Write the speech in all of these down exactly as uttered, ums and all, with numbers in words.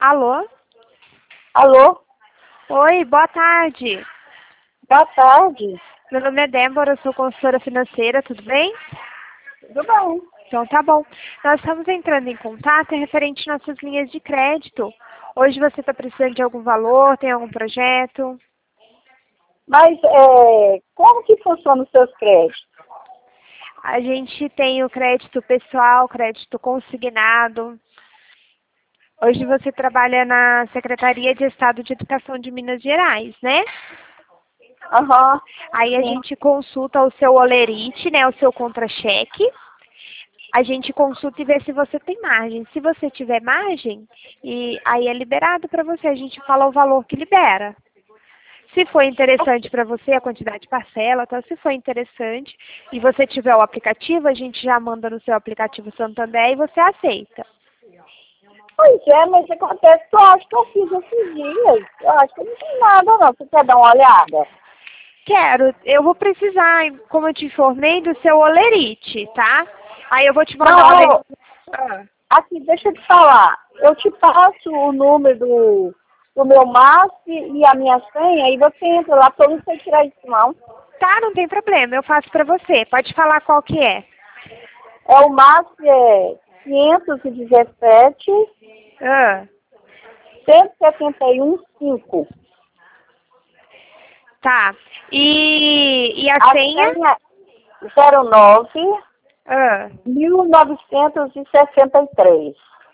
Alô? Alô? Oi, boa tarde. Boa tarde. Meu nome é Débora, eu sou consultora financeira, tudo bem? Tudo bem. Então tá bom. Nós estamos entrando em contato referente às nossas linhas de crédito. Hoje você está precisando de algum valor, tem algum projeto? Mas é, como que funciona os seus créditos? A gente tem o crédito pessoal, crédito consignado. Hoje você trabalha na Secretaria de Estado de Educação de Minas Gerais, né? Aham. Aí a Sim. gente consulta o seu olerite, né, o seu contra-cheque. A gente consulta e vê se você tem margem. Se você tiver margem, e aí é liberado para você. A gente fala o valor que libera. Se for interessante para você, a quantidade de parcela, então se for interessante e você tiver o aplicativo, a gente já manda no seu aplicativo Santander e você aceita. Pois é, mas acontece que eu acho que eu fiz esses dias. Eu acho que não tem nada não. Você quer dar uma olhada? Quero, eu vou precisar, como eu te informei, do seu olerite, tá? Aí eu vou te mandar o Não, olerite. eu- aqui, deixa eu te falar. Eu te passo o número do, do meu M A S e a minha senha e você entra lá, porque eu não sei tirar isso não. Tá, não tem problema, eu faço pra você. Pode falar qual que é. É o M A S é quinhentos e dezessete, Ah, cento e setenta e um, cinco. tá. E, e a A senha? senha zero nove Ah, mil novecentos e sessenta e três.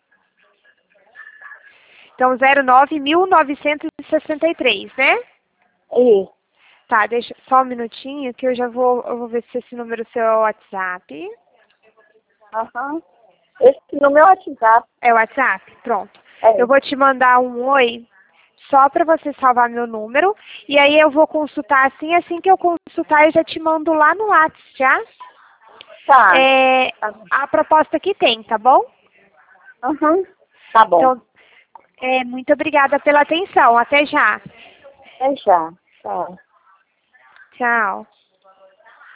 então zero nove mil novecentos e sessenta e três, né? Isso. Tá, deixa só um minutinho que eu já vou, eu vou ver se esse número é o seu WhatsApp. Aham. Esse no meu WhatsApp. É o WhatsApp? Pronto. É. Eu vou te mandar um oi só para você salvar meu número. E aí eu vou consultar assim, assim que eu consultar eu já te mando lá no WhatsApp, já? Tá. É, Tá. a proposta que tem, tá bom? Aham. Tá bom. Então, é, muito obrigada pela atenção. Até já. Até já. Tchau. Tchau.